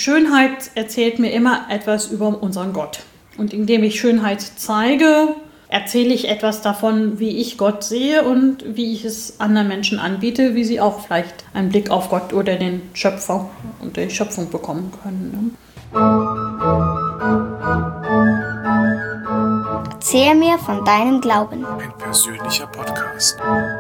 Schönheit erzählt mir immer etwas über unseren Gott. Und indem ich Schönheit zeige, erzähle ich etwas davon, wie ich Gott sehe und wie ich es anderen Menschen anbiete, wie sie auch vielleicht einen Blick auf Gott oder den Schöpfer und die Schöpfung bekommen können. Erzähl mir von deinem Glauben. Ein persönlicher Podcast.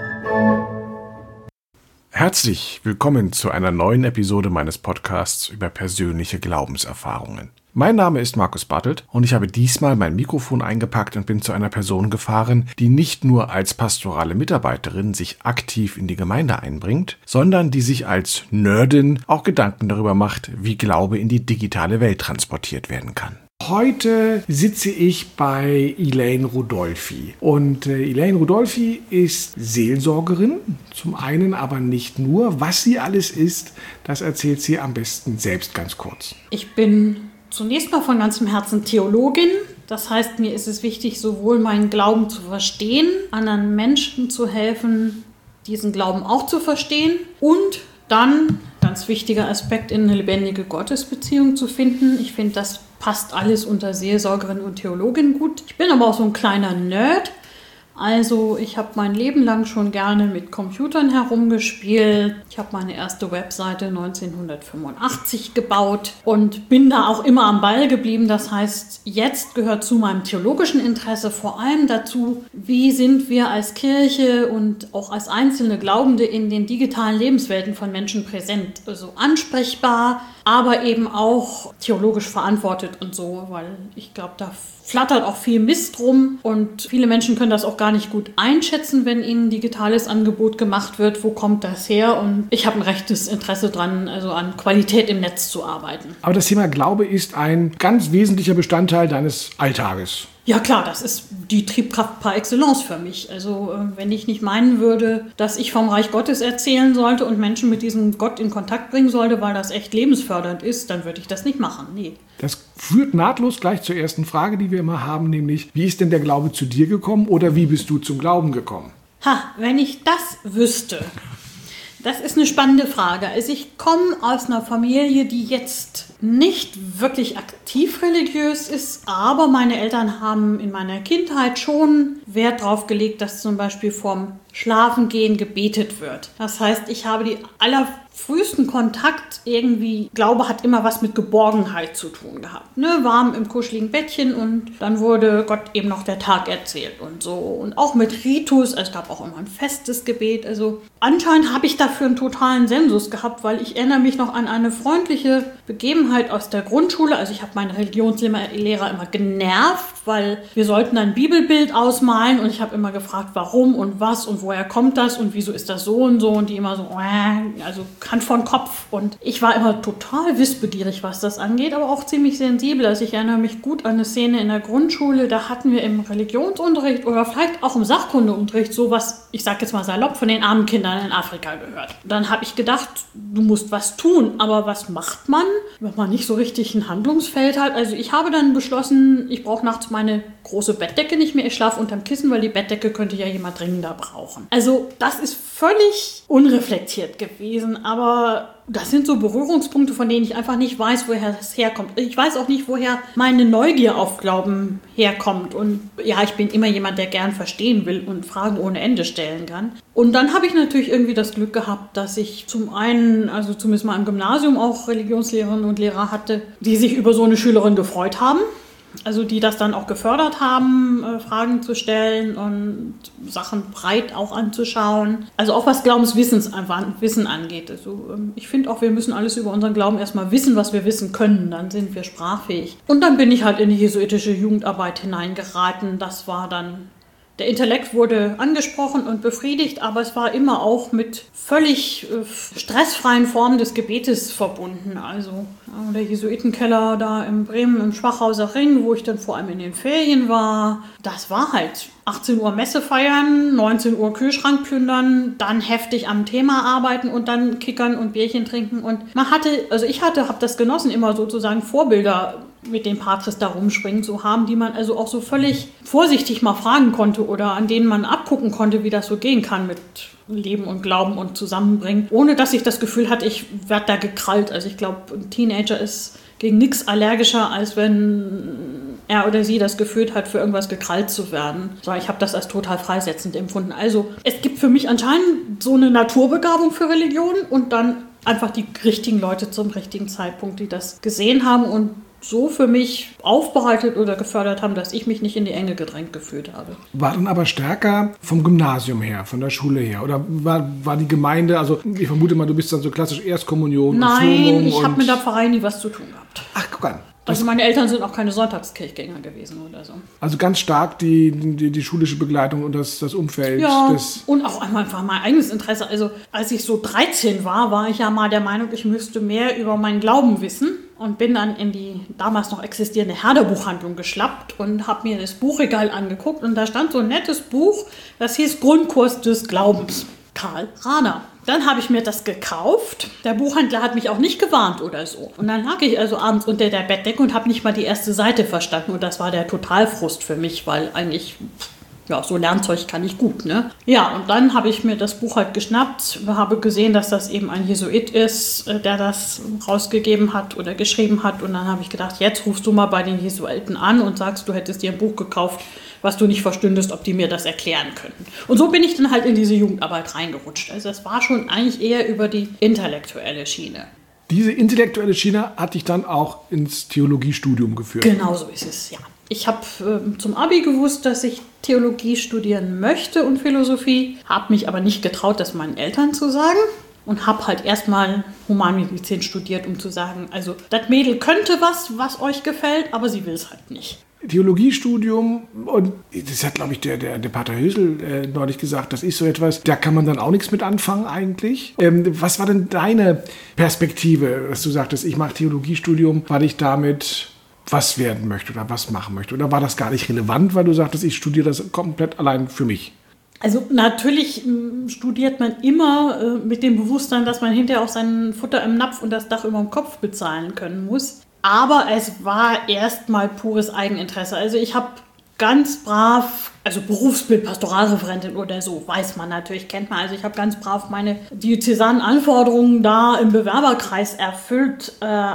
Herzlich willkommen zu einer neuen Episode meines Podcasts über persönliche Glaubenserfahrungen. Mein Name ist Markus Bartelt und ich habe diesmal mein Mikrofon eingepackt und bin zu einer Person gefahren, die nicht nur als pastorale Mitarbeiterin sich aktiv in die Gemeinde einbringt, sondern die sich als Nerdin auch Gedanken darüber macht, wie Glaube in die digitale Welt transportiert werden kann. Heute sitze ich bei Elaine Rudolphi und Elaine Rudolphi ist Seelsorgerin, zum einen aber nicht nur. Was sie alles ist, das erzählt sie am besten selbst ganz kurz. Ich bin zunächst mal von ganzem Herzen Theologin. Das heißt, mir ist es wichtig, sowohl meinen Glauben zu verstehen, anderen Menschen zu helfen, diesen Glauben auch zu verstehen und dann, ganz wichtiger Aspekt, in eine lebendige Gottesbeziehung zu finden. Ich finde, das passt alles unter Seelsorgerin und Theologin gut. Ich bin aber auch so ein kleiner Nerd. Also ich habe mein Leben lang schon gerne mit Computern herumgespielt. Ich habe meine erste Webseite 1985 gebaut und bin da auch immer am Ball geblieben. Das heißt, jetzt gehört zu meinem theologischen Interesse vor allem dazu, wie sind wir als Kirche und auch als einzelne Glaubende in den digitalen Lebenswelten von Menschen präsent. Also ansprechbar, aber eben auch theologisch verantwortet und so, weil ich glaube, da flattert auch viel Mist rum und viele Menschen können das auch gar nicht gut einschätzen, wenn ihnen ein digitales Angebot gemacht wird. Wo kommt das her? Und ich habe ein rechtes Interesse dran, also an Qualität im Netz zu arbeiten. Aber das Thema Glaube ist ein ganz wesentlicher Bestandteil deines Alltages. Ja klar, das ist die Triebkraft par excellence für mich. Also wenn ich nicht meinen würde, dass ich vom Reich Gottes erzählen sollte und Menschen mit diesem Gott in Kontakt bringen sollte, weil das echt lebensfördernd ist, dann würde ich das nicht machen. Nee. Das führt nahtlos gleich zur ersten Frage, die wir immer haben, nämlich, wie ist denn der Glaube zu dir gekommen oder wie bist du zum Glauben gekommen? Wenn ich das wüsste. Das ist eine spannende Frage. Also ich komme aus einer Familie, die jetzt nicht wirklich aktiv religiös ist, aber meine Eltern haben in meiner Kindheit schon Wert darauf gelegt, dass zum Beispiel vorm Schlafengehen gebetet wird. Das heißt, ich habe die allerfrühesten Kontakt irgendwie, Glaube hat immer was mit Geborgenheit zu tun gehabt. Ne? Warm im kuscheligen Bettchen und dann wurde Gott eben noch der Tag erzählt und so. Und auch mit Ritus, es gab auch immer ein festes Gebet. Also anscheinend habe ich dafür einen totalen Sensus gehabt, weil ich erinnere mich noch an eine freundliche Begebenheit aus der Grundschule. Also ich habe meine Religionslehrer immer genervt, weil wir sollten ein Bibelbild ausmalen und ich habe immer gefragt, warum und was und woher kommt das und wieso ist das so und die immer so, also Hand vor den Kopf. Und ich war immer total wissbegierig, was das angeht, aber auch ziemlich sensibel. Also ich erinnere mich gut an eine Szene in der Grundschule, da hatten wir im Religionsunterricht oder vielleicht auch im Sachkundeunterricht sowas, ich sag jetzt mal salopp, von den armen Kindern in Afrika gehört. Dann habe ich gedacht, du musst was tun, aber was macht man, wenn man nicht so richtig ein Handlungsfeld hat? Also ich habe dann beschlossen, ich brauche nachts meine große Bettdecke nicht mehr, ich schlafe unterm Kissen, weil die Bettdecke könnte ja jemand dringender brauchen. Also das ist völlig unreflektiert gewesen, aber das sind so Berührungspunkte, von denen ich einfach nicht weiß, woher es herkommt. Ich weiß auch nicht, woher meine Neugier auf Glauben herkommt. Und ja, ich bin immer jemand, der gern verstehen will und Fragen ohne Ende stellen kann. Und dann habe ich natürlich irgendwie das Glück gehabt, dass ich zum einen, also zumindest mal im Gymnasium auch Religionslehrerinnen und Lehrer hatte, die sich über so eine Schülerin gefreut haben. Also die das dann auch gefördert haben, Fragen zu stellen und Sachen breit auch anzuschauen. Also auch was Wissen angeht. Also ich finde auch, wir müssen alles über unseren Glauben erstmal wissen, was wir wissen können. Dann sind wir sprachfähig. Und dann bin ich halt in die jesuitische Jugendarbeit hineingeraten. Das war dann... Der Intellekt wurde angesprochen und befriedigt, aber es war immer auch mit völlig stressfreien Formen des Gebetes verbunden. Also der Jesuitenkeller da in Bremen im Schwachhauser Ring, wo ich dann vor allem in den Ferien war, das war halt 18 Uhr Messe feiern, 19 Uhr Kühlschrank plündern, dann heftig am Thema arbeiten und dann kickern und Bierchen trinken. Und ich habe das genossen, immer sozusagen Vorbilder mit den Patres da rumspringen zu haben, die man also auch so völlig vorsichtig mal fragen konnte oder an denen man abgucken konnte, wie das so gehen kann mit Leben und Glauben und Zusammenbringen, ohne dass ich das Gefühl hatte, ich werde da gekrallt. Also ich glaube, ein Teenager ist gegen nichts allergischer, als wenn er oder sie das Gefühl hat, für irgendwas gekrallt zu werden. So, ich habe das als total freisetzend empfunden. Also es gibt für mich anscheinend so eine Naturbegabung für Religion und dann einfach die richtigen Leute zum richtigen Zeitpunkt, die das gesehen haben und so für mich aufbereitet oder gefördert haben, dass ich mich nicht in die Enge gedrängt gefühlt habe. War dann aber stärker vom Gymnasium her, von der Schule her? Oder war die Gemeinde, also ich vermute mal, du bist dann so klassisch Erstkommunion? Nein, ich habe mit der Pfarrei nie was zu tun gehabt. Ach, guck an. Also meine Eltern sind auch keine Sonntagskirchgänger gewesen oder so. Also ganz stark die schulische Begleitung und das Umfeld. Ja, und auch einfach mein eigenes Interesse. Also als ich so 13 war ich ja mal der Meinung, ich müsste mehr über meinen Glauben wissen. Und bin dann in die damals noch existierende Herder-Buchhandlung geschlappt und habe mir das Buchregal angeguckt. Und da stand so ein nettes Buch, das hieß Grundkurs des Glaubens. Karl Rahner. Dann habe ich mir das gekauft. Der Buchhändler hat mich auch nicht gewarnt oder so. Und dann lag ich also abends unter der Bettdecke und habe nicht mal die erste Seite verstanden. Und das war der Totalfrust für mich, weil eigentlich... Ja, so Lernzeug kann ich gut, ne? Ja, und dann habe ich mir das Buch halt geschnappt, habe gesehen, dass das eben ein Jesuit ist, der das rausgegeben hat oder geschrieben hat. Und dann habe ich gedacht, jetzt rufst du mal bei den Jesuiten an und sagst, du hättest dir ein Buch gekauft, was du nicht verstündest, ob die mir das erklären könnten. Und so bin ich dann halt in diese Jugendarbeit reingerutscht. Also das war schon eigentlich eher über die intellektuelle Schiene. Diese intellektuelle Schiene hat dich dann auch ins Theologiestudium geführt. Genau so ist es, ja. Ich habe zum Abi gewusst, dass ich Theologie studieren möchte und Philosophie, habe mich aber nicht getraut, das meinen Eltern zu sagen und habe halt erstmal Humanmedizin studiert, um zu sagen, also das Mädel könnte was euch gefällt, aber sie will es halt nicht. Theologiestudium, und das hat, glaube ich, der Pater Hösel neulich gesagt, das ist so etwas, da kann man dann auch nichts mit anfangen eigentlich. Was war denn deine Perspektive, dass du sagtest, ich mache Theologiestudium, weil ich damit was werden möchte oder was machen möchte? Oder war das gar nicht relevant, weil du sagtest, ich studiere das komplett allein für mich? Also natürlich studiert man immer mit dem Bewusstsein, dass man hinterher auch sein Futter im Napf und das Dach über dem Kopf bezahlen können muss. Aber es war erstmal pures Eigeninteresse. Also ich habe ganz brav, also Berufsbild, Pastoralreferentin oder so, weiß man natürlich, kennt man. Also ich habe ganz brav meine diözesanen Anforderungen da im Bewerberkreis erfüllt.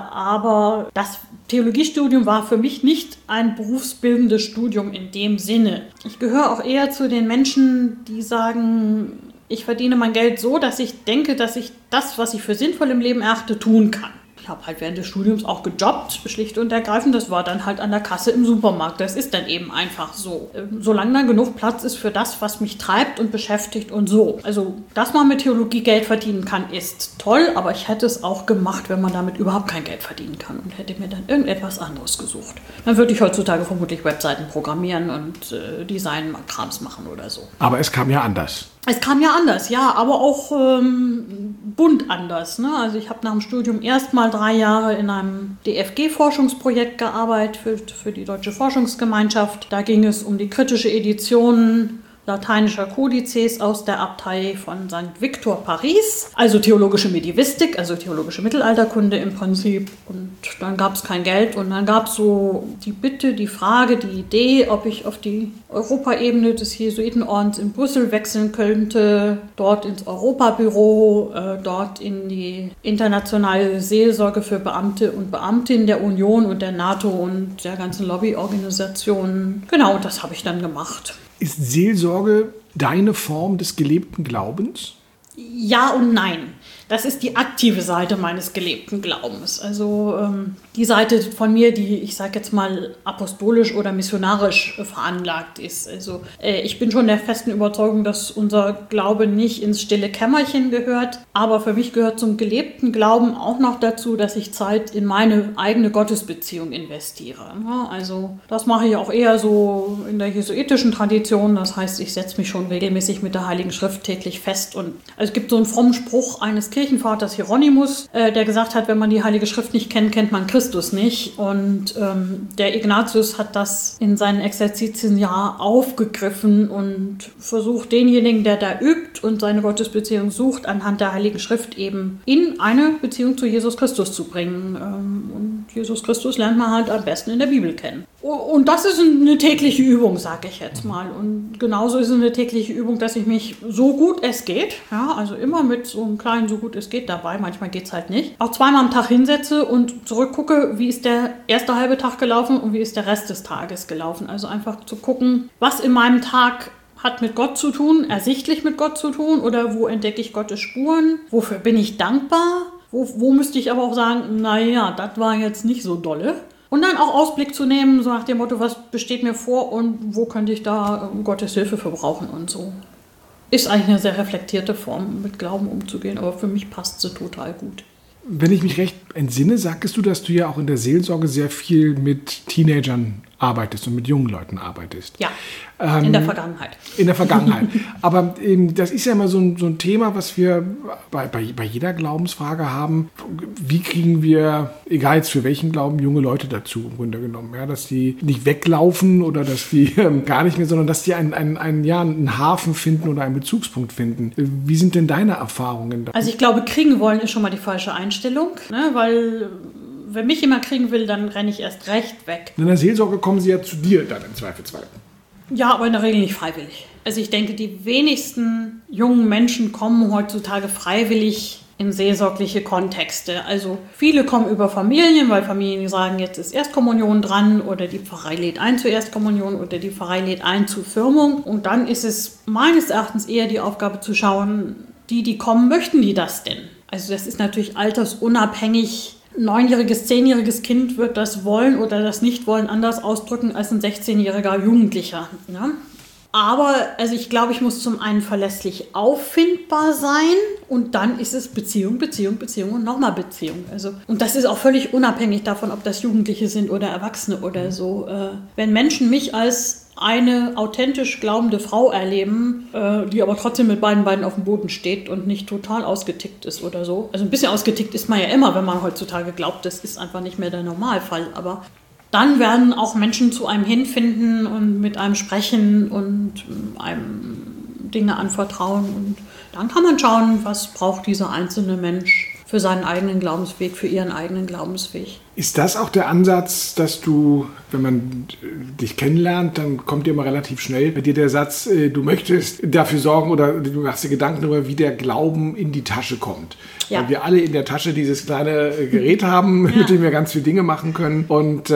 Aber das Theologiestudium war für mich nicht ein berufsbildendes Studium in dem Sinne. Ich gehöre auch eher zu den Menschen, die sagen, ich verdiene mein Geld so, dass ich denke, dass ich das, was ich für sinnvoll im Leben erachte, tun kann. Ich habe halt während des Studiums auch gejobbt, schlicht und ergreifend. Das war dann halt an der Kasse im Supermarkt. Das ist dann eben einfach so. Solange da genug Platz ist für das, was mich treibt und beschäftigt und so. Also, dass man mit Theologie Geld verdienen kann, ist toll. Aber ich hätte es auch gemacht, wenn man damit überhaupt kein Geld verdienen kann und hätte mir dann irgendetwas anderes gesucht. Dann würde ich heutzutage vermutlich Webseiten programmieren und Design-Krams machen oder so. Aber es kam ja anders. Es kam ja anders, ja, aber auch bunt anders. Ne? Also ich habe nach dem Studium erst mal 3 Jahre in einem DFG-Forschungsprojekt gearbeitet für die Deutsche Forschungsgemeinschaft. Da ging es um die kritische Edition lateinischer Kodizes aus der Abtei von St. Victor Paris, also theologische Medievistik, also theologische Mittelalterkunde im Prinzip. Und dann gab es kein Geld und dann gab es so die Bitte, die Frage, die Idee, ob ich auf die Europaebene des Jesuitenordens in Brüssel wechseln könnte, dort ins Europabüro, dort in die internationale Seelsorge für Beamte und Beamtinnen der Union und der NATO und der ganzen Lobbyorganisationen. Genau, das habe ich dann gemacht. Ist Seelsorge deine Form des gelebten Glaubens? Ja und nein. Das ist die aktive Seite meines gelebten Glaubens. Also die Seite von mir, die, ich sage jetzt mal, apostolisch oder missionarisch veranlagt ist. Also ich bin schon der festen Überzeugung, dass unser Glaube nicht ins stille Kämmerchen gehört. Aber für mich gehört zum gelebten Glauben auch noch dazu, dass ich Zeit in meine eigene Gottesbeziehung investiere. Ja, also das mache ich auch eher so in der jesuitischen Tradition. Das heißt, ich setze mich schon regelmäßig mit der Heiligen Schrift täglich fest. Und also es gibt so einen frommen Spruch eines Kirchenvaters Hieronymus, der gesagt hat, wenn man die Heilige Schrift nicht kennt, kennt man Christus nicht. Und der Ignatius hat das in seinen Exerzitien ja aufgegriffen und versucht, denjenigen, der da übt und seine Gottesbeziehung sucht, anhand der Heiligen Schrift eben in eine Beziehung zu Jesus Christus zu bringen. Und Jesus Christus lernt man halt am besten in der Bibel kennen. Und das ist eine tägliche Übung, sage ich jetzt mal. Und genauso ist es eine tägliche Übung, dass ich mich so gut es geht, ja, also immer mit so einem kleinen so gut es geht dabei, manchmal geht es halt nicht, auch zweimal am Tag hinsetze und zurückgucke, wie ist der erste halbe Tag gelaufen und wie ist der Rest des Tages gelaufen. Also einfach zu gucken, was in meinem Tag hat mit Gott zu tun, ersichtlich mit Gott zu tun oder wo entdecke ich Gottes Spuren, wofür bin ich dankbar, wo müsste ich aber auch sagen, naja, das war jetzt nicht so dolle. Und dann auch Ausblick zu nehmen, so nach dem Motto, was besteht mir vor und wo könnte ich da Gottes Hilfe für brauchen und so. Ist eigentlich eine sehr reflektierte Form, mit Glauben umzugehen, aber für mich passt sie total gut. Wenn ich mich recht entsinne, sagtest du, dass du ja auch in der Seelsorge sehr viel mit Teenagern arbeitest und mit jungen Leuten arbeitest. Ja, in der Vergangenheit. In der Vergangenheit. Aber das ist ja immer so ein Thema, was wir bei jeder Glaubensfrage haben. Wie kriegen wir, egal jetzt für welchen Glauben, junge Leute dazu im Grunde genommen? Ja, dass die nicht weglaufen oder dass die gar nicht mehr, sondern dass die einen Hafen finden oder einen Bezugspunkt finden. Wie sind denn deine Erfahrungen da? Also ich glaube, kriegen wollen ist schon mal die falsche Einstellung, ne? Weil wenn mich jemand kriegen will, dann renne ich erst recht weg. In der Seelsorge kommen sie ja zu dir dann im Zweifelsfall. Ja, aber in der Regel nicht freiwillig. Also ich denke, die wenigsten jungen Menschen kommen heutzutage freiwillig in seelsorgliche Kontexte. Also viele kommen über Familien, weil Familien sagen, jetzt ist Erstkommunion dran oder die Pfarrei lädt ein zur Erstkommunion oder die Pfarrei lädt ein zur Firmung. Und dann ist es meines Erachtens eher die Aufgabe zu schauen, die kommen, möchten die das denn? Also das ist natürlich altersunabhängig. Ein 9-jähriges, 10-jähriges Kind wird das Wollen oder das Nicht-Wollen anders ausdrücken als ein 16-jähriger Jugendlicher. Ne? Aber also ich glaube, ich muss zum einen verlässlich auffindbar sein und dann ist es Beziehung, Beziehung, Beziehung und nochmal Beziehung. Also, und das ist auch völlig unabhängig davon, ob das Jugendliche sind oder Erwachsene oder so. Wenn Menschen mich als eine authentisch glaubende Frau erleben, die aber trotzdem mit beiden Beinen auf dem Boden steht und nicht total ausgetickt ist oder so. Also ein bisschen ausgetickt ist man ja immer, wenn man heutzutage glaubt, das ist einfach nicht mehr der Normalfall. Aber dann werden auch Menschen zu einem hinfinden und mit einem sprechen und einem Dinge anvertrauen. Und dann kann man schauen, was braucht dieser einzelne Mensch für seinen eigenen Glaubensweg, für ihren eigenen Glaubensweg. Ist das auch der Ansatz, dass du, wenn man dich kennenlernt, dann kommt dir immer relativ schnell bei dir der Satz, du möchtest dafür sorgen oder du machst dir Gedanken darüber, wie der Glauben in die Tasche kommt. Ja. Weil wir alle in der Tasche dieses kleine Gerät haben, mit dem wir ganz viele Dinge machen können. Und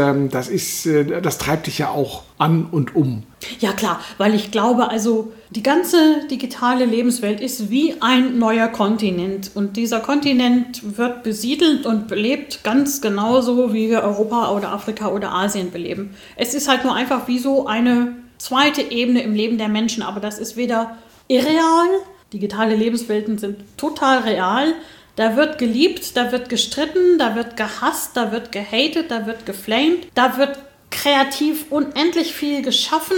das treibt dich ja auch an und um. Ja klar, weil ich glaube, also die ganze digitale Lebenswelt ist wie ein neuer Kontinent. Und dieser Kontinent wird besiedelt und belebt ganz genauso, wie wir Europa oder Afrika oder Asien beleben. Es ist halt nur einfach wie so eine zweite Ebene im Leben der Menschen. Aber das ist weder irreal, digitale Lebenswelten sind total real. Da wird geliebt, da wird gestritten, da wird gehasst, da wird gehatet, da wird geflamed, da wird kreativ unendlich viel geschaffen,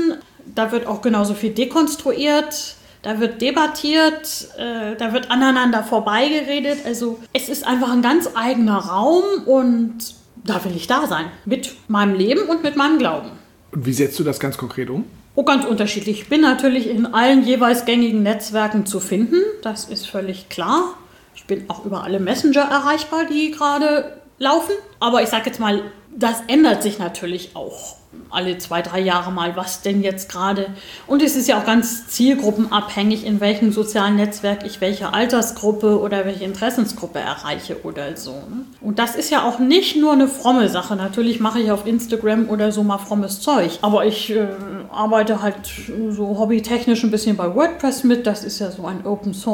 da wird auch genauso viel dekonstruiert, da wird debattiert, da wird aneinander vorbeigeredet. Also es ist einfach ein ganz eigener Raum und da will ich da sein. Mit meinem Leben und mit meinem Glauben. Und wie setzt du das ganz konkret um? Oh, ganz unterschiedlich. Ich bin natürlich in allen jeweils gängigen Netzwerken zu finden, das ist völlig klar. Ich bin auch über alle Messenger erreichbar, die gerade laufen. Aber ich sage jetzt mal, das ändert sich natürlich auch alle 2-3 Jahre mal, was denn jetzt gerade. Und es ist ja auch ganz zielgruppenabhängig, in welchem sozialen Netzwerk ich welche Altersgruppe oder welche Interessensgruppe erreiche oder so. Und das ist ja auch nicht nur eine fromme Sache. Natürlich mache ich auf Instagram oder so mal frommes Zeug. Aber ich arbeite halt so hobbytechnisch ein bisschen bei WordPress mit. Das ist ja so ein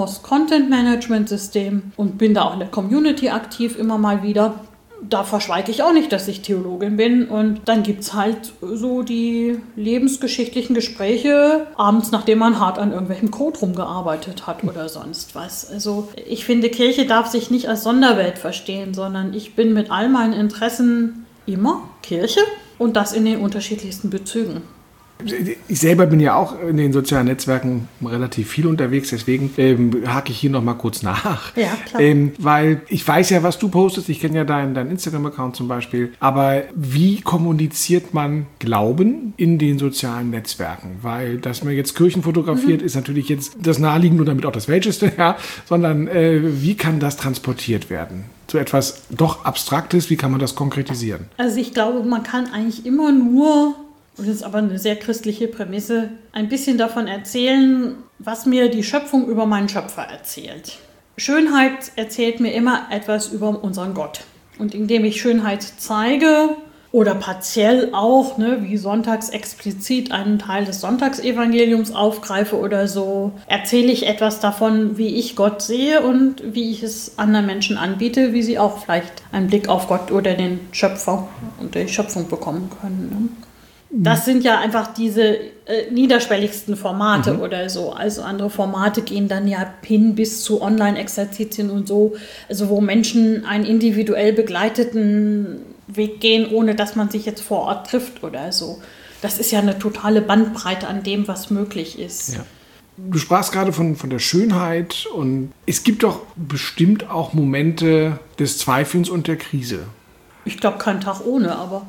Open-Source-Content-Management-System und bin da auch in der Community aktiv immer mal wieder. Da verschweige ich auch nicht, dass ich Theologin bin. Und dann gibt es halt so die lebensgeschichtlichen Gespräche abends, nachdem man hart an irgendwelchem Code rumgearbeitet hat oder sonst was. Also ich finde, Kirche darf sich nicht als Sonderwelt verstehen, sondern ich bin mit all meinen Interessen immer Kirche und das in den unterschiedlichsten Bezügen. Ich selber bin ja auch in den sozialen Netzwerken relativ viel unterwegs, deswegen hake ich hier noch mal kurz nach. Ja, klar. Weil ich weiß ja, was du postest, ich kenne ja deinen Instagram-Account zum Beispiel, aber wie kommuniziert man Glauben in den sozialen Netzwerken? Weil, dass man jetzt Kirchen fotografiert, ist natürlich jetzt das Naheliegende und damit auch das Welcheste, ja, sondern wie kann das transportiert werden? So etwas doch Abstraktes, wie kann man das konkretisieren? Also ich glaube, man kann eigentlich immer nur, und das ist aber eine sehr christliche Prämisse, ein bisschen davon erzählen, was mir die Schöpfung über meinen Schöpfer erzählt. Schönheit erzählt mir immer etwas über unseren Gott. Und indem ich Schönheit zeige oder partiell auch, ne, wie sonntags explizit einen Teil des Sonntagsevangeliums aufgreife oder so, erzähle ich etwas davon, wie ich Gott sehe und wie ich es anderen Menschen anbiete, wie sie auch vielleicht einen Blick auf Gott oder den Schöpfer und die Schöpfung bekommen können. Ne? Das sind ja einfach diese niederschwelligsten Formate oder so. Also andere Formate gehen dann ja hin bis zu Online-Exerzitien und so, also wo Menschen einen individuell begleiteten Weg gehen, ohne dass man sich jetzt vor Ort trifft oder so. Das ist ja eine totale Bandbreite an dem, was möglich ist. Ja. Du sprachst gerade von der Schönheit und es gibt doch bestimmt auch Momente des Zweifelns und der Krise. Ich glaube, kein Tag ohne, aber...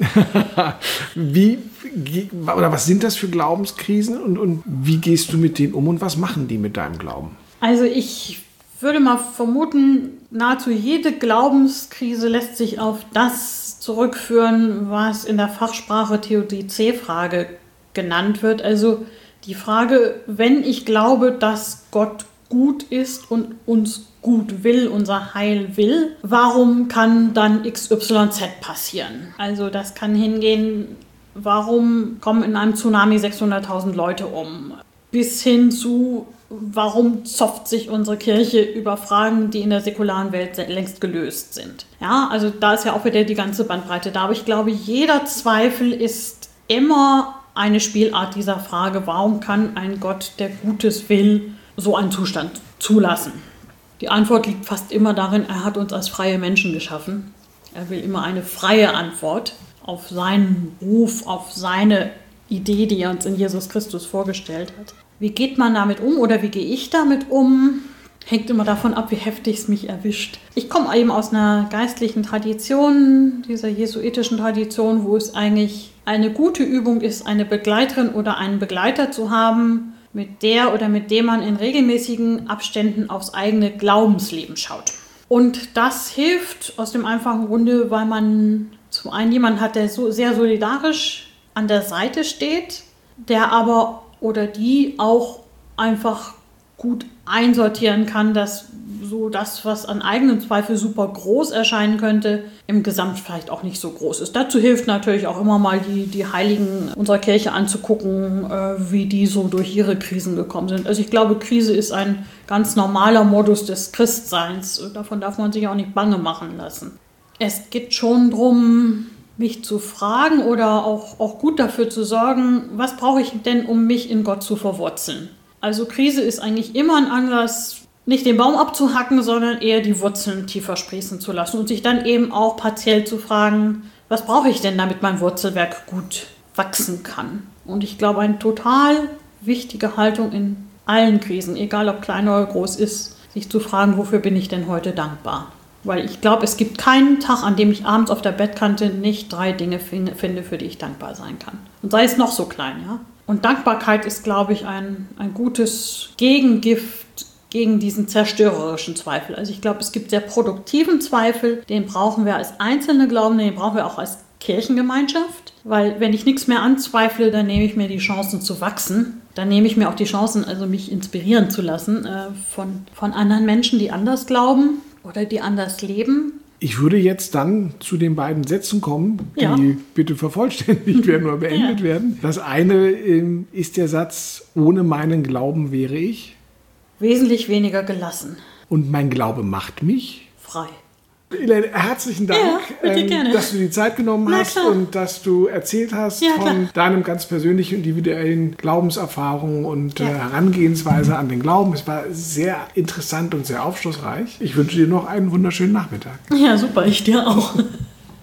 Was sind das für Glaubenskrisen und wie gehst du mit denen um und was machen die mit deinem Glauben? Also ich würde mal vermuten, nahezu jede Glaubenskrise lässt sich auf das zurückführen, was in der Fachsprache Theodizee-Frage genannt wird. Also die Frage, wenn ich glaube, dass Gott gut ist und uns gut will, unser Heil will, warum kann dann XYZ passieren? Also das kann hingehen, warum kommen in einem Tsunami 600.000 Leute um? Bis hin zu, warum zopft sich unsere Kirche über Fragen, die in der säkularen Welt längst gelöst sind? Ja, also da ist ja auch wieder die ganze Bandbreite da. Aber ich glaube, jeder Zweifel ist immer eine Spielart dieser Frage, warum kann ein Gott, der Gutes will, so einen Zustand zulassen? Die Antwort liegt fast immer darin, er hat uns als freie Menschen geschaffen. Er will immer eine freie Antwort auf seinen Ruf, auf seine Idee, die er uns in Jesus Christus vorgestellt hat. Wie geht man damit um oder wie gehe ich damit um? Hängt immer davon ab, wie heftig es mich erwischt. Ich komme eben aus einer geistlichen Tradition, dieser jesuitischen Tradition, wo es eigentlich eine gute Übung ist, eine Begleiterin oder einen Begleiter zu haben, mit der oder mit dem man in regelmäßigen Abständen aufs eigene Glaubensleben schaut. Und das hilft aus dem einfachen Grunde, weil man zum einen jemanden hat, der so sehr solidarisch an der Seite steht, der aber oder die auch einfach gut einsortieren kann, dass so das, was an eigenen Zweifel super groß erscheinen könnte, im Gesamt vielleicht auch nicht so groß ist. Dazu hilft natürlich auch immer mal die Heiligen unserer Kirche anzugucken, wie die so durch ihre Krisen gekommen sind. Also ich glaube, Krise ist ein ganz normaler Modus des Christseins. Davon darf man sich auch nicht bange machen lassen. Es geht schon darum, mich zu fragen oder auch gut dafür zu sorgen, was brauche ich denn, um mich in Gott zu verwurzeln? Also Krise ist eigentlich immer ein Anlass, nicht den Baum abzuhacken, sondern eher die Wurzeln tiefer sprießen zu lassen und sich dann eben auch partiell zu fragen, was brauche ich denn, damit mein Wurzelwerk gut wachsen kann? Und ich glaube, eine total wichtige Haltung in allen Krisen, egal ob klein oder groß ist, sich zu fragen, wofür bin ich denn heute dankbar? Weil ich glaube, es gibt keinen Tag, an dem ich abends auf der Bettkante nicht 3 Dinge finde, für die ich dankbar sein kann. Und sei es noch so klein, ja. Und Dankbarkeit ist, glaube ich, ein gutes Gegengift gegen diesen zerstörerischen Zweifel. Also ich glaube, es gibt sehr produktiven Zweifel, den brauchen wir als Einzelne glauben, den brauchen wir auch als Kirchengemeinschaft. Weil wenn ich nichts mehr anzweifle, dann nehme ich mir die Chancen zu wachsen. Dann nehme ich mir auch die Chancen, also mich inspirieren zu lassen von anderen Menschen, die anders glauben oder die anders leben. Ich würde jetzt dann zu den beiden Sätzen kommen, die bitte vervollständigt werden oder beendet werden. Das eine ist der Satz, ohne meinen Glauben wäre ich wesentlich weniger gelassen. Und mein Glaube macht mich frei. Elaine, herzlichen Dank, dass du die Zeit genommen hast und dass du erzählt hast von deinem ganz persönlichen, individuellen Glaubenserfahrungen und Herangehensweise an den Glauben. Es war sehr interessant und sehr aufschlussreich. Ich wünsche dir noch einen wunderschönen Nachmittag. Ja, super, ich dir auch.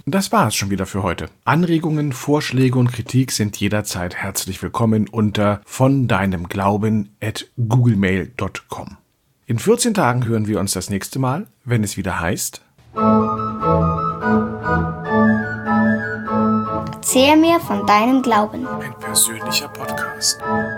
Das war es schon wieder für heute. Anregungen, Vorschläge und Kritik sind jederzeit herzlich willkommen unter vondeinemglauben@googlemail.com. In 14 Tagen hören wir uns das nächste Mal, wenn es wieder heißt: Erzähl mir von deinem Glauben. Ein persönlicher Podcast.